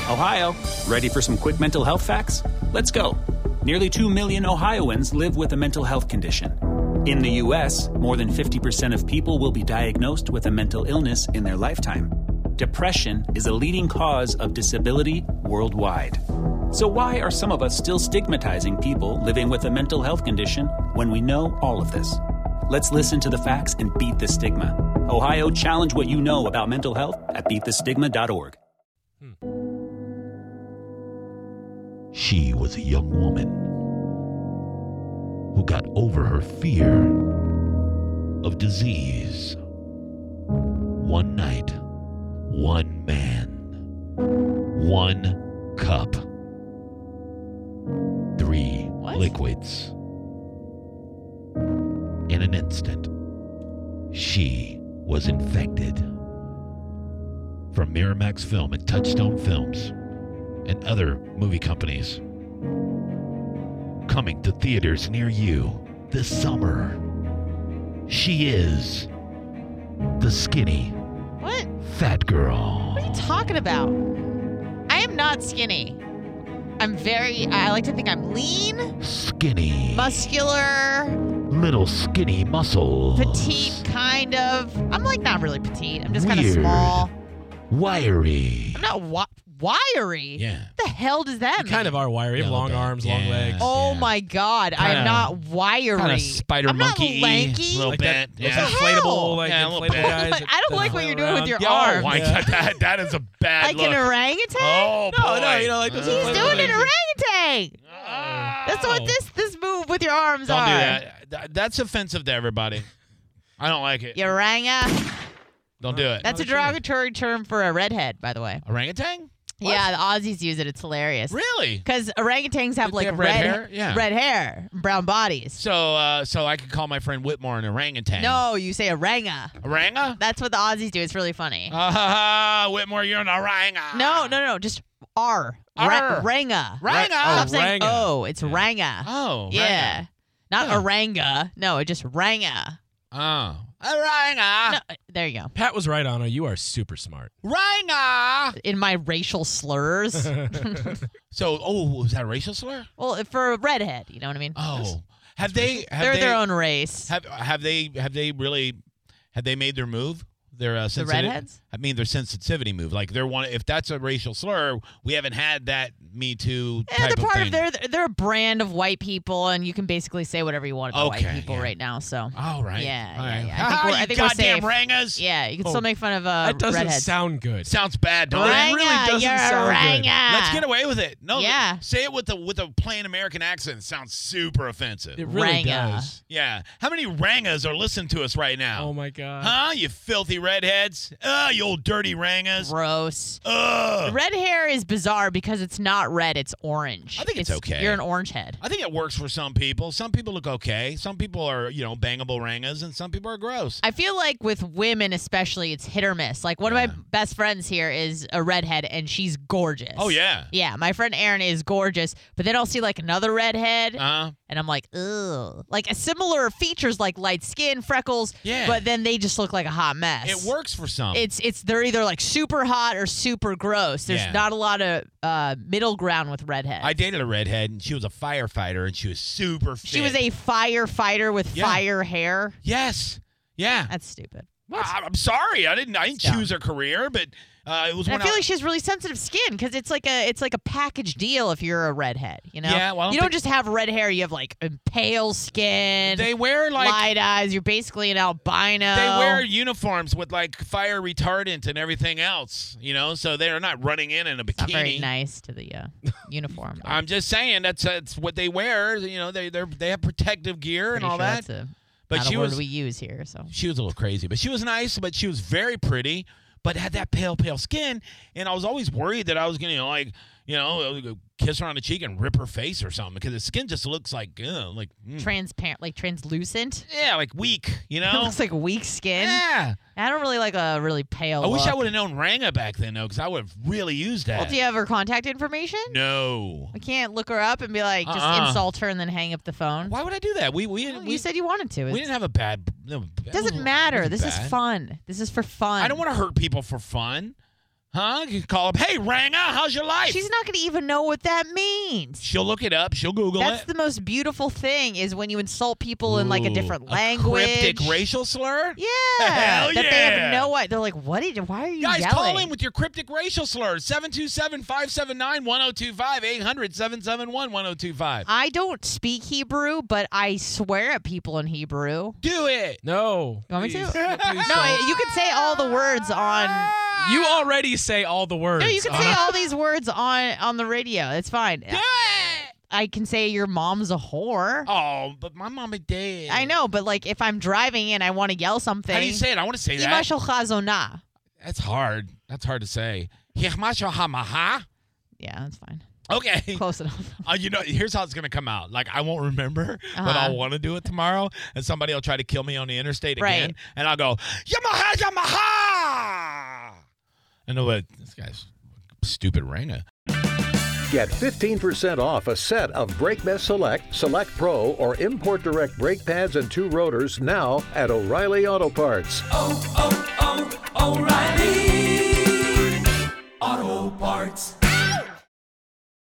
Ohio, ready for some quick mental health facts? Let's go. Nearly 2 million Ohioans live with a mental health condition. In the U.S., more than 50% of people will be diagnosed with a mental illness in their lifetime. Depression is a leading cause of disability worldwide. So why are some of us still stigmatizing people living with a mental health condition when we know all of this? Let's listen to the facts and beat the stigma. Ohio, challenge what you know about mental health at beatthestigma.org. She was a young woman who got over her fear of disease. One night, one man, one cup, 3 liquids. In an instant, she was infected. From Miramax Film and Touchstone Films and other movie companies, coming to theaters near you this summer. She is the skinny fat girl. What are you talking about? I am not skinny. I like to think I'm lean. Skinny. Muscular. Little skinny muscles. Petite, kind of. I'm like not really petite. I'm just kind of small. Wiry. I'm not wiry? Yeah. What the hell does that mean? You kind of are wiry. You have long arms, long legs. Oh, my God. I am not wiry. Kind of spider I'm monkey. not lanky. A little like bit. Those inflatable, guys. I don't like what you're doing with your arms. arms. Oh, my God. That is a bad like look. An orangutan? Oh, boy. No, you know, like this. He's doing an orangutan. That's what this move with your arms don't are. Don't do that. That's offensive to everybody. I don't like it. You oranga. Don't do it. That's a derogatory term for a redhead, by the way. Orangutan? What? Yeah, the Aussies use it. It's hilarious. Really? Because orangutans have like red hair? Yeah. red hair, brown bodies. So I could call my friend Whitmore an orangutan. No, you say oranga. Oranga? That's what the Aussies do. It's really funny. Whitmore, you're an oranga. No. Just R. Ranga. Ranga. Stop saying O. It's ranga. Oh, yeah. ranga. Not oranga. No, it just ranga. Oh. Oranga. No, there you go. Pat was right on her. You are super smart. Ranga. In my racial slurs. So, was that a racial slur? Well, for a redhead, you know what I mean? Oh. They're their own race. Have they made their move? Their the redheads? I mean, their sensitivity move. Like if that's a racial slur, we haven't had that Me Too type they're part of thing. They're a brand of white people, and you can basically say whatever you want about white people right now. So. All right. Yeah. I think goddamn rangas. Yeah, you can still make fun of that doesn't redheads. sound good. Sounds bad, don't Ranga, it? Really doesn't you're sound a good. Let's get away with it. No, yeah. Say it with a plain American accent. It sounds super offensive. It really Ranga. does. Yeah. How many rangas are listening to us right now? Oh my God. Huh? You filthy redheads. You old dirty rangas. Gross. Ugh. Red hair is bizarre because it's not red, it's orange. I think it's okay. You're an orange head. I think it works for some people. Some people look okay. Some people are, bangable rangas, and some people are gross. I feel like with women especially, it's hit or miss. Like one of my best friends here is a redhead, and she's gorgeous. Oh, yeah. Yeah, my friend Erin is gorgeous, but then I'll see like another redhead, Uh-huh. and I'm like, ugh. Like a similar features like light skin, freckles, but then they just look like a hot mess. It works for some. They're either like super hot or super gross. There's Yeah. not a lot of middle ground with redheads. I dated a redhead, and she was a firefighter, and she was super fit. She was a firefighter with fire hair. Yes. Yeah. That's stupid. I'm sorry. I didn't choose her career, but it was. And I feel like she has really sensitive skin because it's like a package deal if you're a redhead. You know. Yeah. Well, you don't just have red hair. You have like pale skin. They wear like light eyes. You're basically an albino. They wear uniforms with like fire retardant and everything else. So they're not running in a bikini. Not very nice to the uniform. I'm just saying that's what they wear. They have protective gear and all that. But she was we use here, so she was a little crazy, but she was nice. But she was very pretty, but had that pale skin, and I was always worried that I was gonna kiss her on the cheek and rip her face or something because the skin just looks like transparent, like translucent. Yeah, like weak. It looks like weak skin. Yeah, I don't really like a really pale. I wish I would have known Ranga back then though, because I would have really used that. Well, do you have her contact information? No. I can't look her up and be like, just insult her and then hang up the phone. Why would I do that? You said you wanted to. We didn't have a bad. Doesn't matter. This is fun. This is for fun. I don't want to hurt people for fun. Huh? You call up, hey, Ranga, how's your life? She's not going to even know what that means. She'll look it up. She'll Google That's it. the most beautiful thing is when you insult people in like a different A language. cryptic racial slur? Yeah. Hell that yeah. they have no idea. They're like, why are you Guys, yelling? call in with your cryptic racial slurs. 727-579-1025. 800-771-1025. I don't speak Hebrew, but I swear at people in Hebrew. Do it. No. You want me to? Please. Yeah, please No, don't. you can say all the words on. You already say all the words. No, you can say all these words on the radio. It's fine. Do it. I can say your mom's a whore. Oh, but my mom and dad. I know, but like if I'm driving and I want to yell something. How do you say it? I want to say that. Ima shelcha zona. That's hard. That's hard to say. Hamaha. Yeah, that's fine. Okay. Close enough. Here's how it's going to come out. Like, I won't remember, but I'll want to do it tomorrow, and somebody will try to kill me on the interstate again, Right. and I'll go, Yamaha! I know what this guy's stupid Ranga. Get 15% off a set of BrakeBest Select, Select Pro, or Import Direct brake pads and 2 rotors now at O'Reilly Auto Parts. O'Reilly